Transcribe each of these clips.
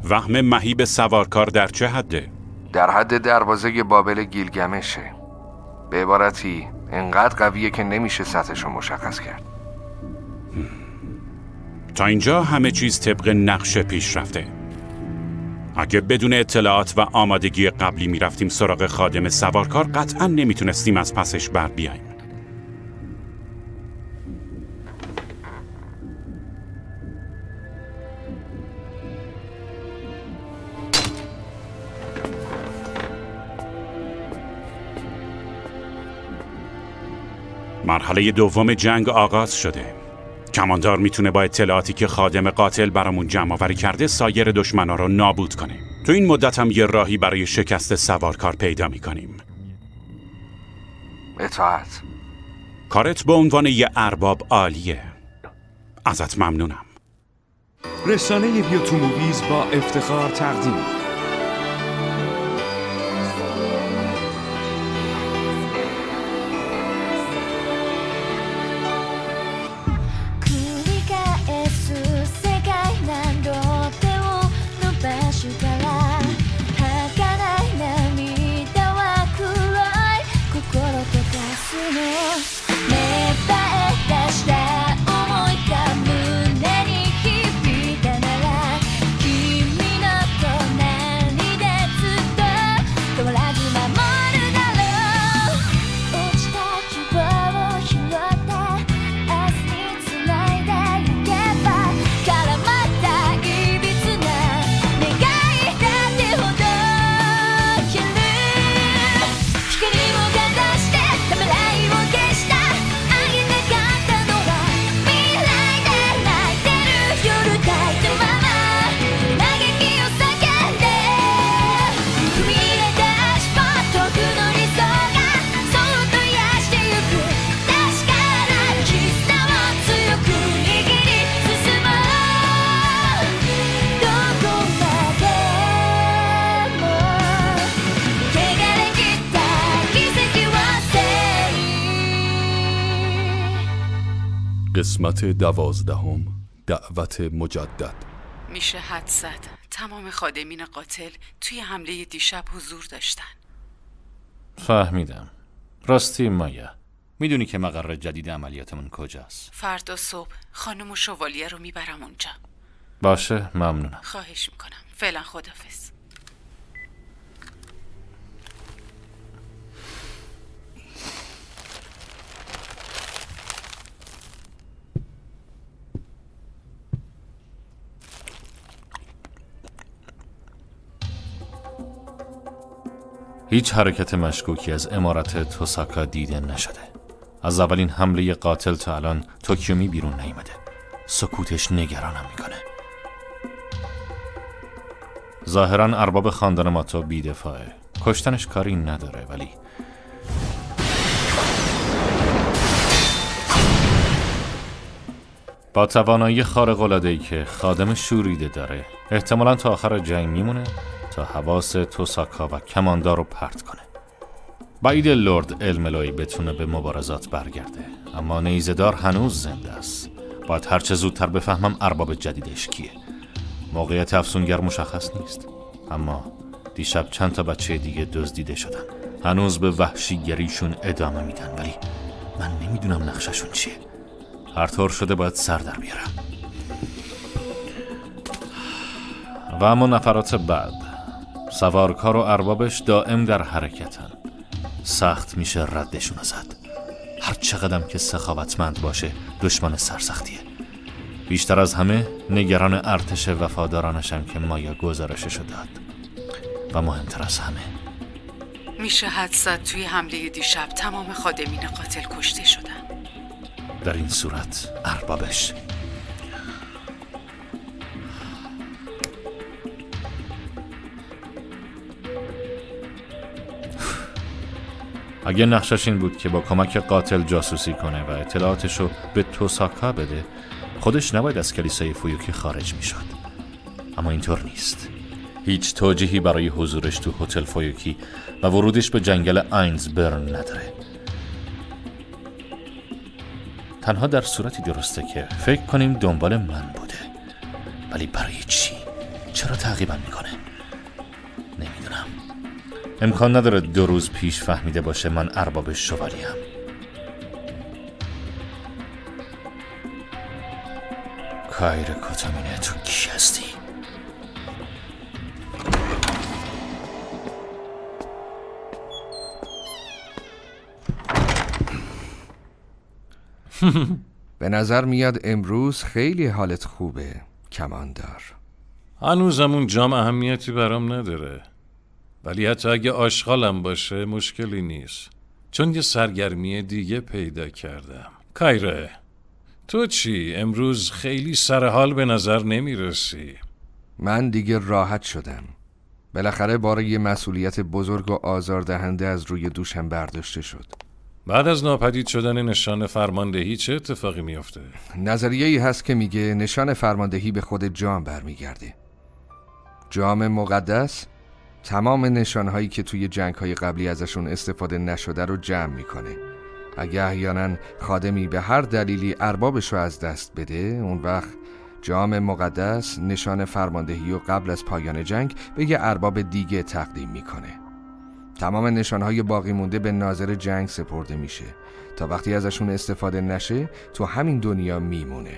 وهم مهیب سوارکار در چه حده؟ در حد دروازه بابل گیلگمشه. به عبارتی انقدر قویه که نمیشه سطحشو مشخص کرد. تا اینجا همه چیز طبق نقشه پیش رفته. اگه بدون اطلاعات و آمادگی قبلی میرفتیم سراغ خادم سوارکار، قطعا نمیتونستیم از پسش بر بیاییم. مرحله دوم جنگ آغاز شده. کماندار میتونه با اطلاعاتی که خادم قاتل برامون جمع آوری کرده سایر دشمنا رو نابود کنه. تو این مدت هم یه راهی برای شکست سوارکار پیدا میکنیم. اطاعت. کارت به عنوان یه ارباب عالیه. ازت ممنونم. رسانه بیوتو موویز با افتخار تقدیم قسمت 12 دعوت مجدد. میشه حد زد تمام خادمین قاتل توی حمله دیشب حضور داشتن. فهمیدم. راستی مایا، میدونی که مقر جدید عملیاتمون کجاست؟ فردا صبح خانم و شوالیه رو میبرم اونجا. باشه، ممنونم. خواهش میکنم. فعلا خداحافظ. هیچ حرکت مشکوکی از عمارت توساکا دیده نشده. از اولین حمله قاتل تا الان توکیومی بیرون نیامده. سکوتش نگرانم میکنه. ظاهرا ارباب خاندان ماتو بی‌دفاعه. کشتنش کاری نداره، ولی با توانایی خارق‌العاده‌ای که خادم شوریده داره، احتمالاً تا آخر جنگ میمونه تا حواس توساکا و کماندار رو پرت کنه. بعید لرد الملوی بتونه به مبارزات برگرده، اما نیزه‌دار هنوز زنده است. باید هرچه زودتر بفهمم ارباب جدیدش کیه. موقعیت افسونگر مشخص نیست، اما دیشب چند تا بچه دیگه دزدیده شدن. هنوز به وحشیگریشون ادامه میدن، ولی من نمیدونم نقششون چیه. هر طور شده باید سر در بیارم. و اما نفرات بعد، سوارکار و اربابش دائم در حرکتن. سخت میشه ردشون زد. هر چقدرم که سخاوتمند باشه دشمن سرسختیه. بیشتر از همه نگران ارتش وفادارانشم که مایا گزارششو داد. و مهمتر از همه، میشه حدس زد توی حمله دیشب تمام خادمین قاتل کشته شدن. در این صورت اربابش. اگه نقشش این بود که با کمک قاتل جاسوسی کنه و اطلاعاتشو به توساکا بده، خودش نباید از کلیسای فویوکی خارج میشد. اما اینطور نیست. هیچ توجیهی برای حضورش تو هتل فویوکی و ورودش به جنگل آینزبرن نداره. تنها در صورتی درسته که فکر کنیم دنبال من بوده. ولی برای چی؟ چرا تعقیبم میکنه؟ نمیدونم. امکان نداره 2 روز پیش فهمیده باشه من ارباب شوالیم. کایر کوتامینه، تو کی هستی؟ به نظر میاد امروز خیلی حالت خوبه کماندار. هنوزم اون جام اهمیتی برام نداره، ولی حتی اگه آشغالم باشه مشکلی نیست، چون یه سرگرمی دیگه پیدا کردم. کایره، تو چی؟ امروز خیلی سرحال به نظر نمیرسی. من دیگه راحت شدم. بالاخره بار یه مسئولیت بزرگ و آزاردهنده از روی دوشم برداشته شد. بعد از ناپدید شدن نشان فرماندهی چه اتفاقی میفته؟ نظریه‌ای هست که میگه نشان فرماندهی به خود جام برمیگرده. جام مقدس تمام نشانهایی که توی جنگ‌های قبلی ازشون استفاده نشده رو جمع میکنه. اگه احیانا خادمی به هر دلیلی اربابش رو از دست بده، اون وقت جام مقدس نشان فرماندهی رو قبل از پایان جنگ به یه ارباب دیگه تقدیم میکنه. تمام نشانهای باقی مونده به ناظر جنگ سپرده میشه تا وقتی ازشون استفاده نشه تو همین دنیا میمونه.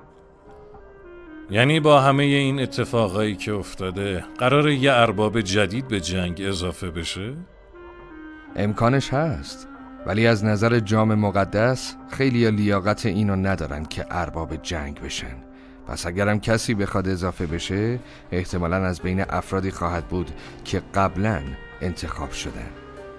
یعنی با همه این اتفاقایی که افتاده قراره یه ارباب جدید به جنگ اضافه بشه؟ امکانش هست، ولی از نظر جام مقدس خیلی لیاقت اینو ندارن که ارباب جنگ بشن. پس اگرم کسی بخواد اضافه بشه، احتمالاً از بین افرادی خواهد بود که قبلاً انتخاب شدن.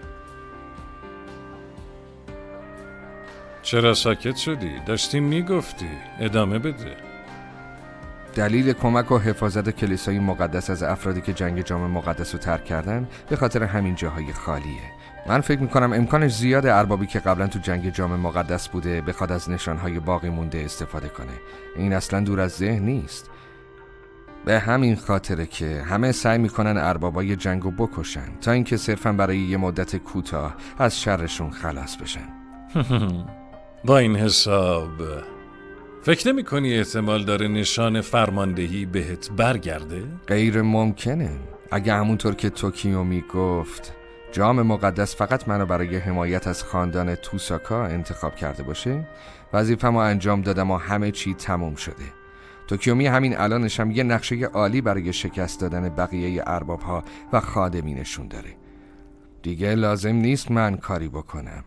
چرا ساکت شدی؟ داشتی میگفتی. ادامه بده. دلیل کمک و حفاظت کلیسای مقدس از افرادی که جنگ جام مقدس رو ترک کردن به خاطر همین جاهای خالیه. من فکر میکنم امکانش زیاده اربابی که قبلا تو جنگ جام مقدس بوده بخواد از نشانهای باقی مونده استفاده کنه. این اصلا دور از ذهن نیست. به همین خاطره که همه سعی میکنن اربابای جنگو بکشن تا اینکه صرفا برای یه مدت کوتاه از شرشون خلاص بشن. با این حساب فکر نمی کنی احتمال داره نشان فرماندهی بهت برگرده؟ غیر ممکنه. اگه همونطور که توکیومی گفت جام مقدس فقط منو برای حمایت از خاندان توساکا انتخاب کرده باشه، وظیفه‌مو انجام دادم و همه چی تموم شده. توکیومی همین الانش هم یه نقشه عالی برای شکست دادن بقیه ارباب‌ها و خادمینشون داره. دیگه لازم نیست من کاری بکنم.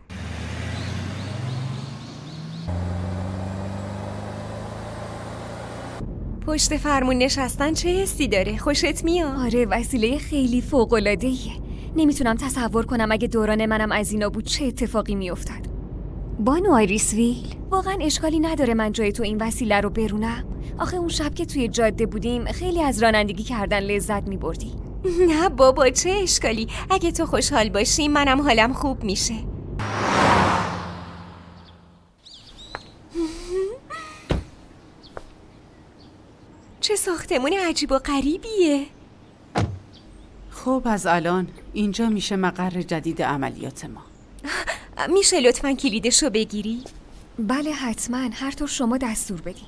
پشت فرمون نشستن چه حسی داره؟ خوشت میاد؟ آره، وسیله خیلی فوق‌العاده‌ایه. نمیتونم تصور کنم اگه دوران منم از اینا بود چه اتفاقی میافتاد. بانو آیریسویل، واقعا اشکالی نداره من جای تو این وسیله رو برونم؟ آخه اون شب که توی جاده بودیم خیلی از رانندگی کردن لذت میبردی. نه بابا، چه اشکالی؟ اگه تو خوشحال باشی منم حالم خوب میشه. چه ساختمون عجیب و غریبیه. خب از الان اینجا میشه مقر جدید عملیات ما. میشه لطفاً کلیدشو بگیری؟ بله حتما، هر طور شما دستور بدین.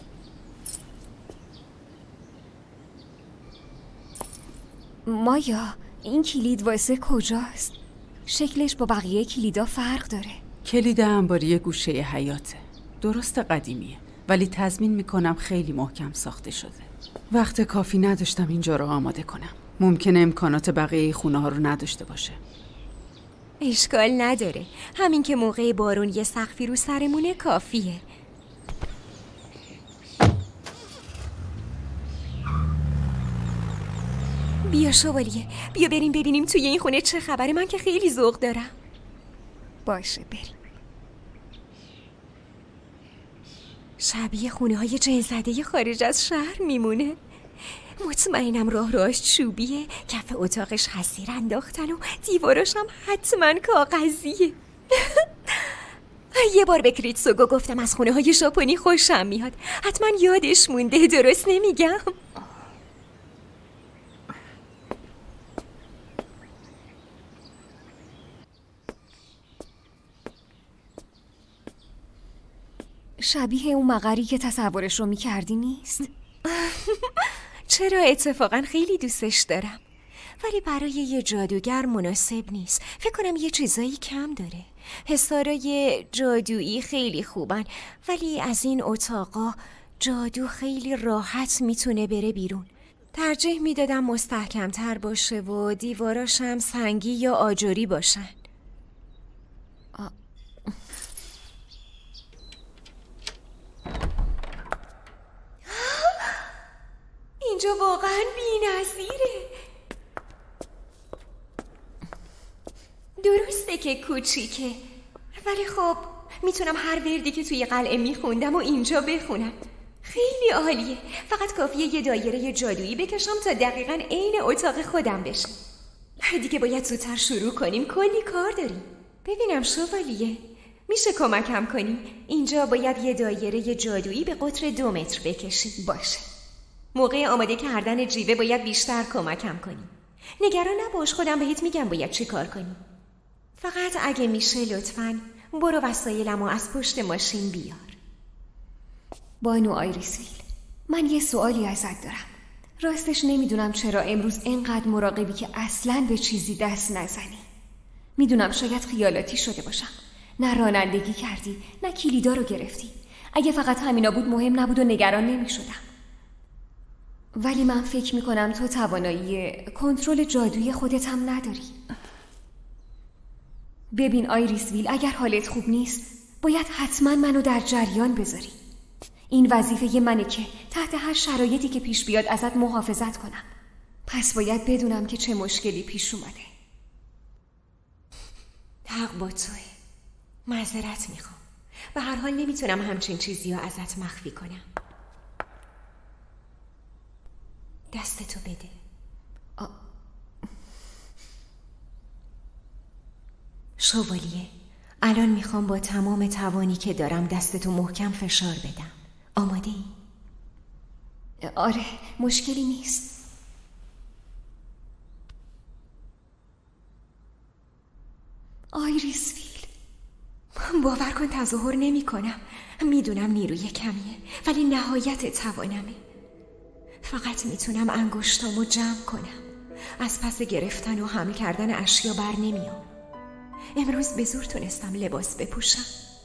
مایا، این کلید واسه کجاست؟ شکلش با بقیه کلیدا فرق داره. کلید انباری گوشه حیاته. درست قدیمیه، ولی تضمین میکنم خیلی محکم ساخته شده. وقت کافی نداشتم اینجا رو آماده کنم. ممکنه امکانات بقیه خونه ها رو نداشته باشه. اشکال نداره، همین که موقع بارون یه سقفی رو سرمونه کافیه. بیا شوالیه، بیا بریم ببینیم توی این خونه چه خبره. من که خیلی ذوق دارم. باشه بریم. شبیه خونه های جن‌زده خارج از شهر میمونه. مطمئنم راهش چوبیه، کف اتاقش حصیر انداختن و دیواراش هم حتما کاغذیه. یه بار به کریتسوگو گفتم از خونه های ژاپنی خوشم میاد. حتما یادش مونده، درست نمیگم؟ شبیه اون مقری که تصورش رو میکردی نیست؟ چرا اتفاقا خیلی دوستش دارم، ولی برای یه جادوگر مناسب نیست. فکر کنم یه چیزایی کم داره. حسارای جادویی خیلی خوبن، ولی از این اتاقا جادو خیلی راحت میتونه بره بیرون. ترجیح میدادم مستحکمتر باشه و دیواراشم سنگی یا آجری باشن. اینجا واقعا بی‌نظیره. درسته که کوچیکه، ولی خب میتونم هر وردی که توی قلعه میخوندم و اینجا بخونم. خیلی عالیه. فقط کافیه یه دایره جادویی بکشم تا دقیقاً عین اتاق خودم بشه. دیگه باید زودتر شروع کنیم، کلی کار داریم. ببینم شوالیه، میشه کمکم کنی؟ اینجا باید یه دایره جادویی به قطر 2 متر بکشی. باشه. موقع آماده کردن جیوه باید بیشتر کمکم کنی. نگران نباش، خودم بهت میگم باید چی کار کنی. فقط اگه میشه لطفاً برو وسایلمو از پشت ماشین بیار. بانو آیریسویل، من یه سوالی ازت دارم. راستش نمیدونم چرا امروز اینقدر مراقبی که اصلاً به چیزی دست نزنی. میدونم شاید خیالاتی شده باشم. نه رانندگی کردی، نه کلیدا رو گرفتی. اگه فقط همینا بود مهم نبود و نگران نمیشدم. ولی من فکر میکنم تو توانایی کنترل جادویی خودت هم نداری. ببین آیریسویل، اگر حالت خوب نیست باید حتما منو در جریان بذاری. این وظیفه منه که تحت هر شرایطی که پیش بیاد ازت محافظت کنم. پس باید بدونم که چه مشکلی پیش اومده. حق با توه. معذرت میخوام. به هر حال نمیتونم همچین چیزی رو ازت مخفی کنم. دستتو بده. شوالیه، الان میخوام با تمام توانی که دارم دستتو محکم فشار بدم. آماده ای؟ آره، مشکلی نیست. آیریسویل، باور کن تظاهر نمی کنم. میدونم نیروی کمیه، ولی نهایت توانمه. فقط میتونم انگشتامو جمع کنم. از پس گرفتن و حمل کردن اشیا بر نمیام. امروز به زور تونستم لباس بپوشم.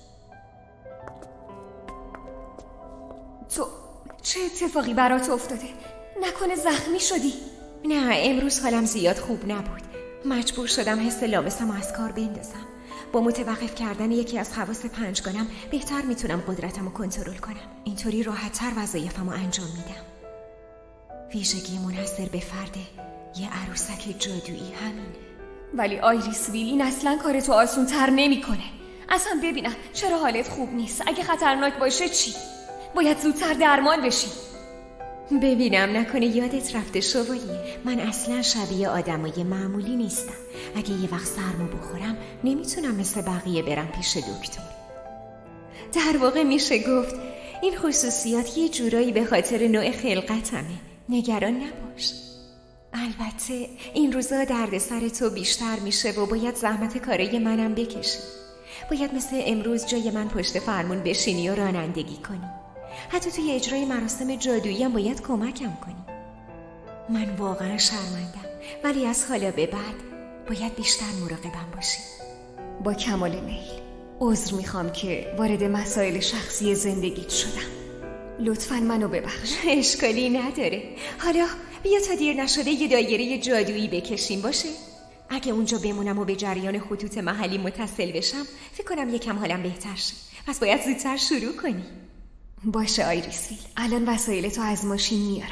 تو چه اتفاقی برات افتاده؟ نکنه زخمی شدی؟ نه، امروز حالم زیاد خوب نبود. مجبور شدم حس لامسم از کار بندازم. با متوقف کردن یکی از حواس پنجگانم بهتر میتونم قدرتمو کنترل کنم. اینطوری راحت‌تر وظایفمو انجام میدم. ویژگی منحصر به فرد یه عروسک جادویی همینه. ولی آیریسویل، این اصلا کارتو آسون تر نمی کنه. اصلا ببینم چرا حالت خوب نیست؟ اگه خطرناک باشه چی؟ باید زودتر درمان بشی. ببینم نکنه یادت رفته شوالیه، من اصلا شبیه آدمای معمولی نیستم. اگه یه وقت سرما بخورم نمیتونم مثل بقیه برم پیش دکتر. در واقع میشه گفت این خصوصیات یه جورایی به خاطر نوع خلقتمه. نگران نباش. البته این روزا دردسر تو بیشتر میشه و باید زحمت کارای منم بکشی. باید مثل امروز جای من پشت فرمون بشینی و رانندگی کنی. حتی توی اجرای مراسم جادویی هم باید کمکم کنی. من واقعا شرمندم، ولی از حالا به بعد باید بیشتر مراقبم باشی. با کمال میل. عذر میخوام که وارد مسائل شخصی زندگیت شدم. لطفاً منو ببخش. اشکالی نداره. حالا بیا تا دیر نشده یه دایره جادویی بکشیم، باشه؟ اگه اونجا بمونم و به جریان خطوط محلی متصل بشم فکر کنم یکم حالم بهتر شه. پس باید زودتر شروع کنی. باشه آیریسویل، الان وسایلتو از ماشین میارم.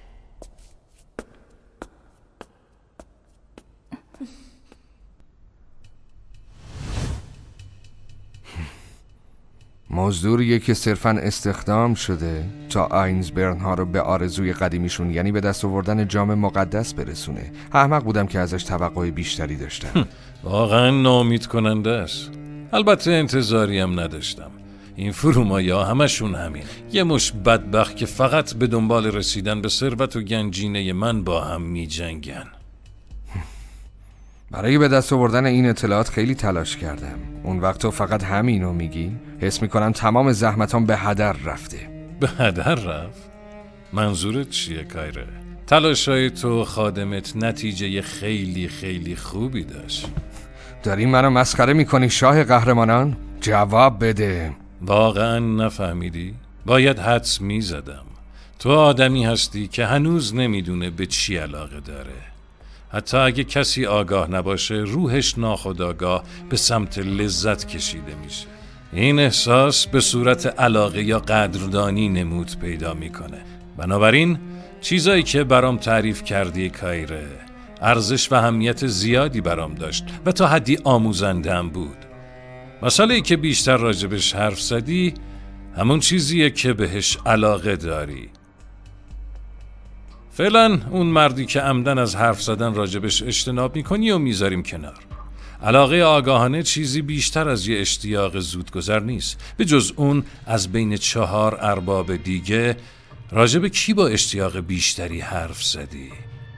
مزدوریه که صرفاً استخدام شده تا آینزبرن ها رو به آرزوی قدیمیشون، یعنی به دست آوردن جام مقدس برسونه. احمق بودم که ازش توقع بیشتری داشتم. واقعا ناامید کننده است. البته انتظاری هم نداشتم. این فرومایا همشون همین، یه مش بدبخت که فقط به دنبال رسیدن به ثروت و گنجینه من با هم می جنگن. برای به دست آوردن این اطلاعات خیلی تلاش کردم. اون وقت تو فقط همینو میگی؟ حس میکنم تمام زحمتام به هدر رفته. به هدر رفت؟ منظورت چیه کایره؟ تلاشای تو خادمت نتیجه خیلی خیلی خوبی داشت. داری منو مسخره میکنی شاه قهرمانان؟ جواب بده. واقعا نفهمیدی؟ باید حدس میزدم. تو آدمی هستی که هنوز نمیدونه به چی علاقه داره. حتی اگه کسی آگاه نباشه روحش ناخودآگاه به سمت لذت کشیده میشه. این احساس به صورت علاقه یا قدردانی نمود پیدا میکنه. بنابراین چیزایی که برام تعریف کردی کایره ارزش و اهمیت زیادی برام داشت و تا حدی آموزنده‌ام بود. مسئله‌ای که بیشتر راجبش حرف زدی همون چیزیه که بهش علاقه داری. فعلا اون مردی که عمدن از حرف زدن راجبش اجتناب میکنی و میذاریم کنار. علاقه آگاهانه چیزی بیشتر از یه اشتیاق زودگذر نیست. به جز اون از بین 4 ارباب دیگه راجب کی با اشتیاق بیشتری حرف زدی؟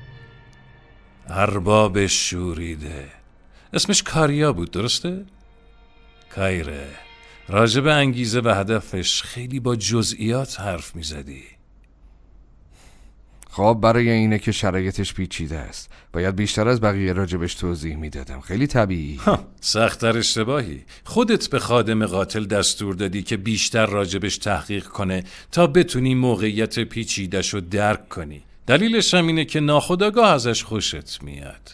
ارباب شوریده. اسمش کاریا بود، درسته؟ کایره، راجب انگیزه و هدفش خیلی با جزئیات حرف میزدی. خب برای اینه که شرایطش پیچیده است. باید بیشتر از بقیه راجبش توضیح میدادم. خیلی طبیعی. سخت‌تر اشتباهی. خودت به خادم قاتل دستور دادی که بیشتر راجبش تحقیق کنه تا بتونی موقعیت پیچیده‌شو رو درک کنی. دلیلش هم اینه که ناخودآگاه ازش خوشت میاد.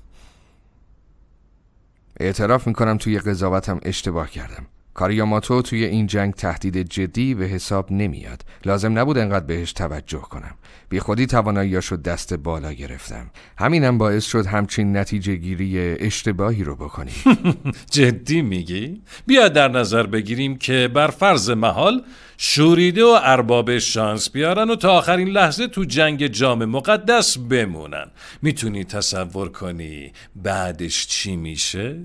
اعتراف میکنم توی قضاوتم اشتباه کردم. کاریاماتو توی این جنگ تهدید جدی به حساب نمیاد. لازم نبود انقدر بهش توجه کنم. بی خودی تواناییاشو دست بالا گرفتم. همینم باعث شد همچین نتیجه گیری اشتباهی رو بکنی. جدی میگی؟ بیا در نظر بگیریم که بر فرض محال شوریده و ارباب شانس بیارن و تا آخرین لحظه تو جنگ جام مقدس بمونن. میتونی تصور کنی بعدش چی میشه؟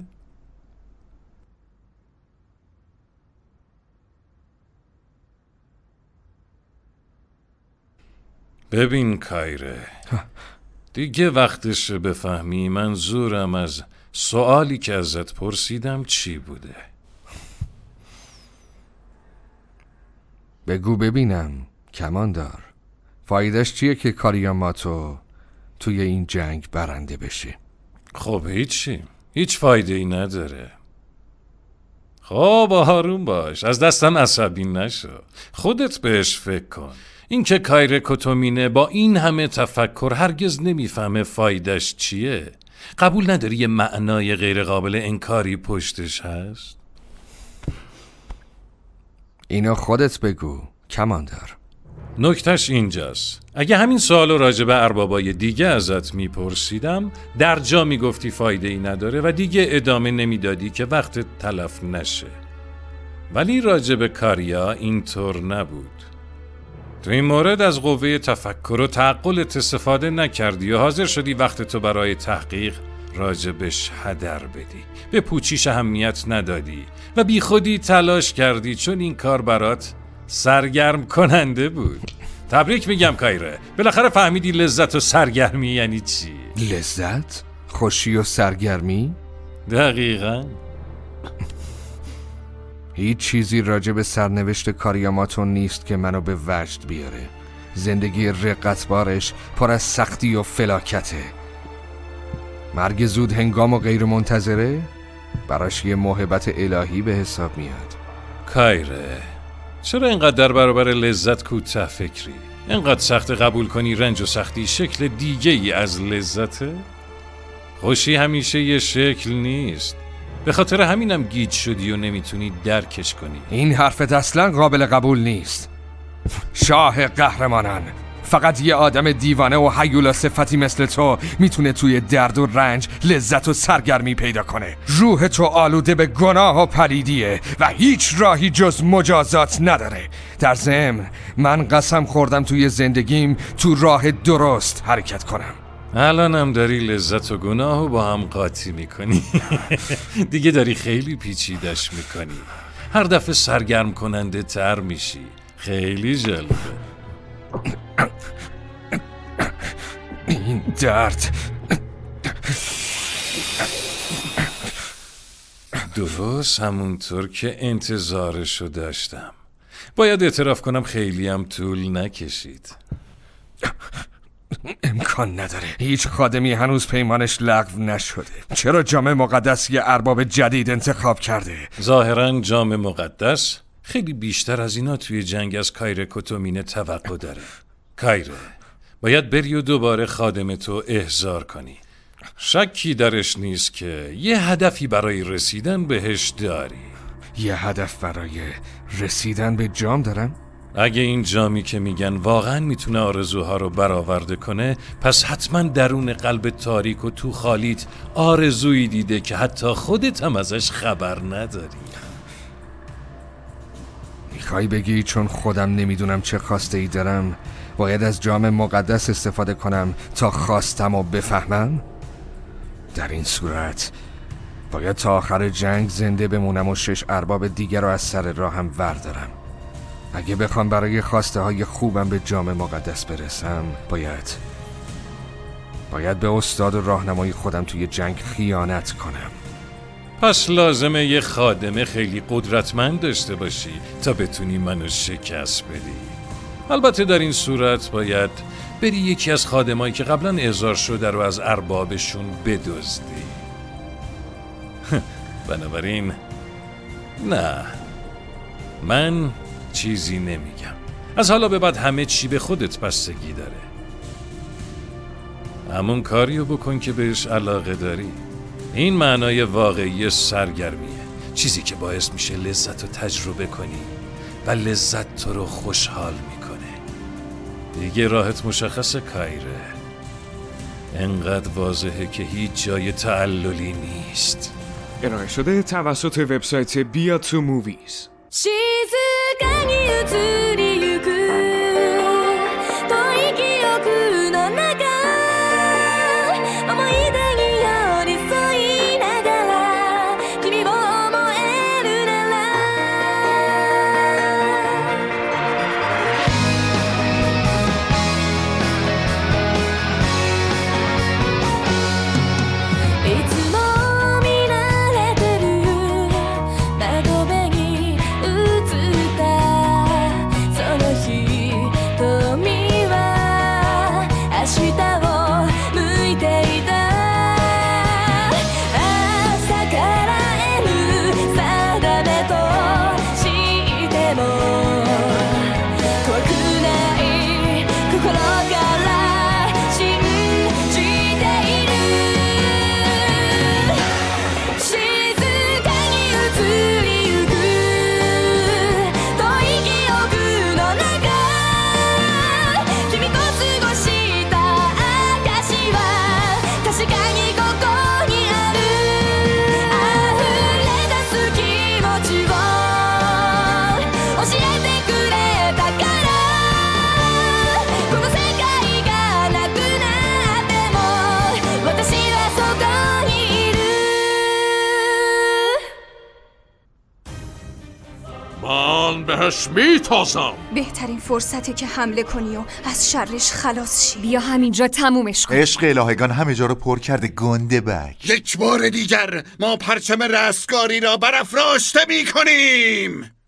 ببین کایره، دیگه وقتش بفهمی منظورم از سوالی که ازت پرسیدم چی بوده. بگو ببینم کماندار، فایدهش چیه که کاریاماتو توی این جنگ برنده بشه؟ خب هیچ فایده ای نداره. خب آروم باش، از دستم عصبی نشو، خودت بهش فکر کن. این که کایره کوتومینه با این همه تفکر هرگز نمیفهمه فایدهش چیه. قبول نداری یه معنای غیر قابل انکاری پشتش هست؟ اینو خودت بگو کماندار. نکتهش اینجاست، اگه همین سوالو راجع به اربابای دیگه ازت میپرسیدم در جا میگفتی فایده ای نداره و دیگه ادامه نمیدادی که وقتت تلف نشه. ولی راجع به کاریا اینطور نبود. تو این مورد از قوه تفکر و تعقلت استفاده نکردی و حاضر شدی وقت تو برای تحقیق راجبش هدر بدی. به پوچیش اهمیت ندادی و بی خودی تلاش کردی چون این کار برات سرگرم کننده بود. تبریک میگم کایره، بالاخره فهمیدی لذت و سرگرمی یعنی چی. لذت؟ خوشی و سرگرمی؟ دقیقاً. هیچ چیزی راجع به سرنوشت کاریاماتو نیست که منو به وجد بیاره. زندگی رقتبارش پر از سختی و فلاکته. مرگ زود هنگام و غیر منتظره براش یه موهبت الهی به حساب میاد. کایره، چرا اینقدر در برابر لذت کوتاه فکری؟ اینقدر سخت قبول کنی رنج و سختی شکل دیگه ای از لذته؟ خوشی همیشه یه شکل نیست. به خاطر همینم گیج شدی و نمیتونی درکش کنی. این حرفت اصلا قابل قبول نیست. شاه قهرمانان، فقط یه آدم دیوانه و هیولا صفتی مثل تو میتونه توی درد و رنج لذت و سرگرمی پیدا کنه. روح تو آلوده به گناه و پلیدیه و هیچ راهی جز مجازات نداره. در ضمن من قسم خوردم توی زندگیم تو راه درست حرکت کنم. الانم داری لذت و گناه و با هم قاطی میکنی. دیگه داری خیلی پیچیدش میکنی. هر دفعه سرگرم کننده تر میشی. خیلی جالبه. این درد درست همونطور که انتظارشو داشتم. باید اعتراف کنم خیلی هم طول نکشید. امکان نداره. هیچ خادمی هنوز پیمانش لغو نشده. چرا جام مقدس یه ارباب جدید انتخاب کرده؟ ظاهراً جام مقدس خیلی بیشتر از اینا توی جنگ از کایره کوتومینه توقع داره. کایره، باید بری و دوباره خادمتو احضار کنی. شکی درش نیست که یه هدفی برای رسیدن بهش داری. یه هدف برای رسیدن به جام دارم؟ اگه این جامی که میگن واقعا میتونه آرزوها رو برآورده کنه، پس حتما درون قلب تاریک و تو خالیت آرزویی دیده که حتی خودت هم ازش خبر نداری. میخوای بگی چون خودم نمیدونم چه خواسته ای دارم باید از جام مقدس استفاده کنم تا خواستم و بفهمم؟ در این صورت باید تا آخر جنگ زنده بمونم و 6 ارباب دیگر رو از سر راهم وردارم. اگه بخوام برای خواسته های خوبم به جام مقدس برسم باید به استاد و راهنمای خودم توی جنگ خیانت کنم. پس لازمه یه خادمه خیلی قدرتمند داشته باشی تا بتونی منو شکست بدی. البته در این صورت باید بری یکی از خادمایی که قبلا احضار شده رو از اربابشون بدزدی. بنابراین نه، من چیزی نمیگم. از حالا به بعد همه چی به خودت بستگی داره. همون کاریو بکن که بهش علاقه داری. این معنای واقعی سرگرمیه، چیزی که باعث میشه لذت رو تجربه کنی و لذت تو رو خوشحال میکنه. دیگه راحت مشخصه کایره، انقدر واضحه که هیچ جای تعللی نیست. ارائه شده توسط وبسایت بیا تو موویز. 静かに移りゆく遠い記憶の中思い出に寄り添いながら君を思えるならいつも見慣れてる窓辺に بهش میتازم. بهترین فرصته که حمله کنی و از شرش خلاص شی. بیا همینجا تمومش کن. عشق الهگان همه جا رو پر کرده گنده بک. یک بار دیگر ما پرچم رستگاری را برافراشته میکنیم.